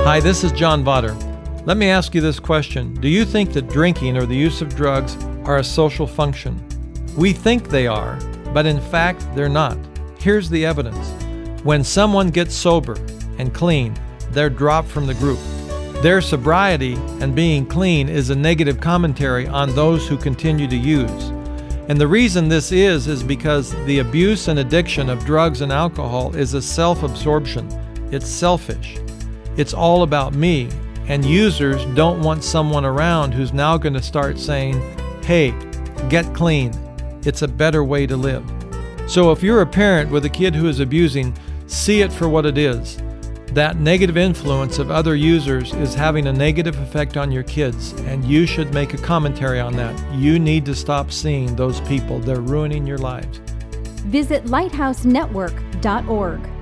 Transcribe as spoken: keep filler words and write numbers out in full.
Hi, this is John Vaughter. Let me ask you this question. Do you think that drinking or the use of drugs are a social function? We think they are, but in fact, they're not. Here's the evidence. When someone gets sober and clean, they're dropped from the group. Their sobriety and being clean is a negative commentary on those who continue to use. And the reason this is, is because the abuse and addiction of drugs and alcohol is a self-absorption. It's selfish. It's all about me. And users don't want someone around who's now going to start saying, hey, get clean. It's a better way to live. So if you're a parent with a kid who is abusing, see it for what it is. That negative influence of other users is having a negative effect on your kids, and you should make a commentary on that. You need to stop seeing those people. They're ruining your lives. Visit lighthouse network dot org.